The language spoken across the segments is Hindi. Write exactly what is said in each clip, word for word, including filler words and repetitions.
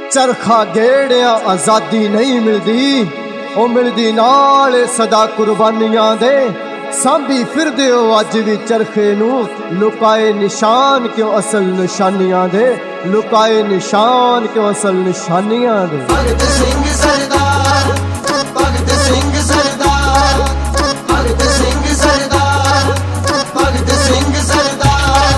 चरखा गेड़िया आजादी नहीं मिलदी, ओ मिलदी नाल सदा कुर्बानियां दे। सांभी फिर दे हो अज भी चरखे नू, लुकाए निशान क्यों असल निशानियां दे, लुकाए निशान क्यों असल निशानियां दे। भगत सिंह सरदार, भगत सिंह सरदार, भगत सिंह सरदार, भगत सिंह सरदार।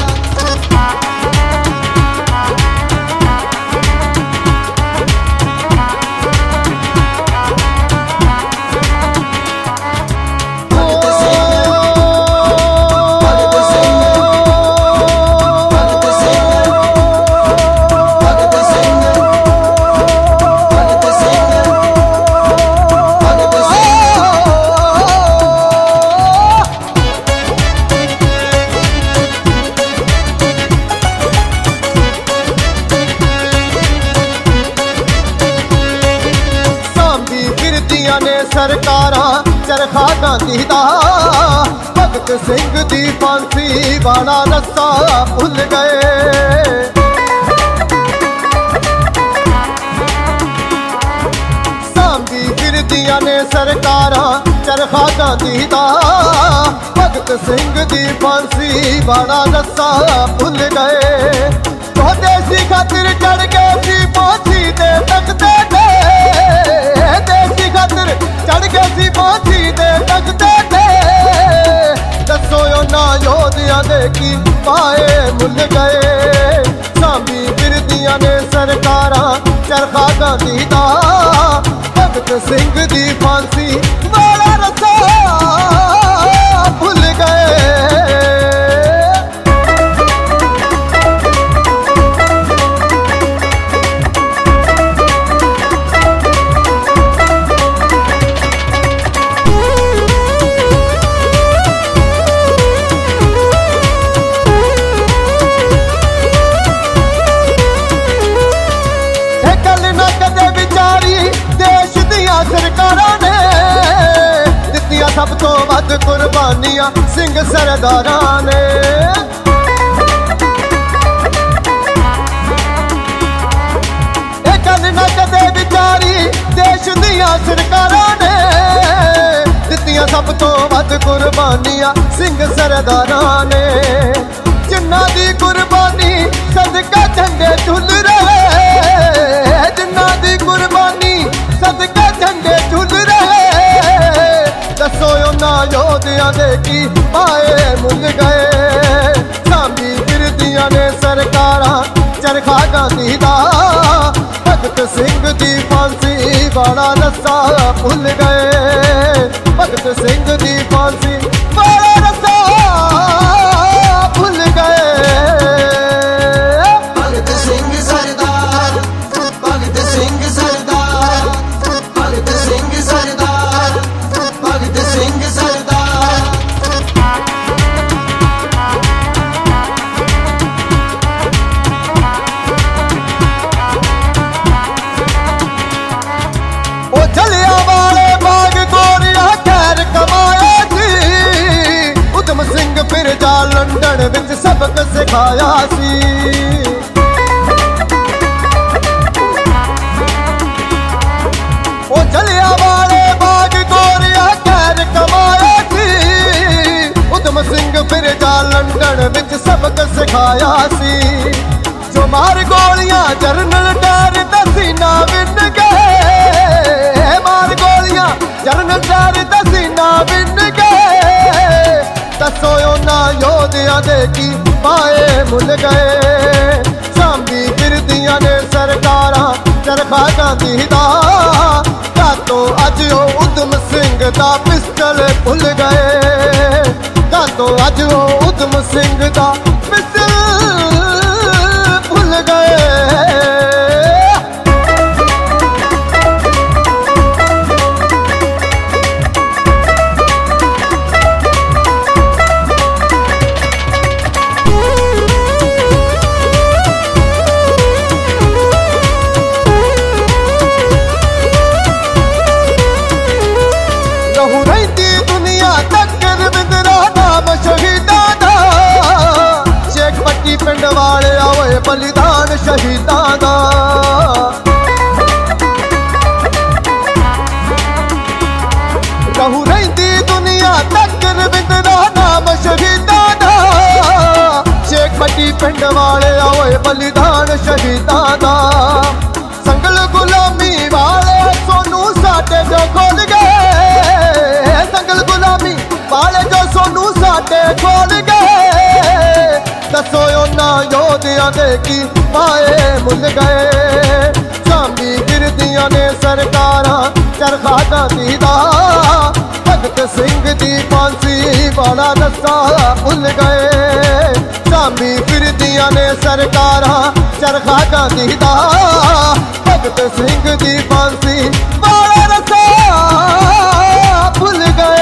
सरकारा चरखा गांधी दा, भगत सिंह दी फांसी वाला रस्सा भुल गए। सांभी फिरदियां ने सरकारा चरखा गांधी दा, भगत सिंह दी फांसी वाला रस्सा भुल गए। तो देसी खातिर चढ़ गए सी फांसी दे तख्ते ते, देसी खातिर चढ़ गए सी फांसी दे तख्ते ते। दसो ना योधिया दे की पाए मुल गए। सांभी फिरदियां ने सरकारा चरखा गांधी दा, भगत सिंह दी फांसी वाला रस्सा भुल गए। सरकारां ने दित्तियां सब तो वध कुर्बानियां सिंह सरदारां ने। ए गल ना कदे विचारी देश दियां सरकारां ने, दित्तियां सब तो वध कुर्बानियां सिंह सरदारां ने। जिन्हां दी कुर्बानी सदका झंडे झुल रहे, जिन्हां दी कुर्बानी सदका झंडे झुल रहे। दसो ना योधिया दे की पाए मुल गए। सांभी फिरदियां ने सरकारा चरखा गांधी दा, भगत सिंह दी फांसी वाला रस्सा भुल गए। भगत सिंह दी फांसी वाला रस्सा भुल गए। भगत सिंह सरदार, भगत सिंह सरदार, भगत सिंह सरदार, भगत सिंह सरदार। ओ जलिया वाले बाग गोरिया खैर कमाया सी, उधम सिंह फिर जा लंदन विच सबक सिखाया सी। ओ जलिया वाले बाग गोरिया खैर कमाया सी, उधम सिंह फिर जा लंदन विच सबक सिखाया सी। जो मार गोलियां जरनल डायर दा सीना विन गए, मार गोलियां जरनल डायर दा सीना विन गए। दसो ना योधिया दे की पाए मुल गए। सांभी फिरदियां ने सरकारा चरखा गांधी दा, तो अज ओ उधम सिंह दा पिस्टल भुल गए। तो अज ओ उधम सिंह दा पिस्टल भुल गए। रहू रही दुनिया तक रविंद्रा नाम शहीदा दा, शेख पट्टी पिंड वाले आवे बलिदान शहीदां दा। पिंड वाले ओए बलिदान शहीदां दा संगल गुलामी वाले सोनू साडे जो खोल गए संगल गुलामी वाले जो सोनू साडे खोल गए दसो उन्हां योधियां दे की पाए मुल गए चांदी गिरदियां ने सरकारां चरखा गांधी दा भगत सिंह दी फांसी वाला रस्सा भुल गए चांदी फिरदियां ने सरकारां चरखा गांधी दा भगत सिंह दी फांसी वाला रस्सा भुल गए।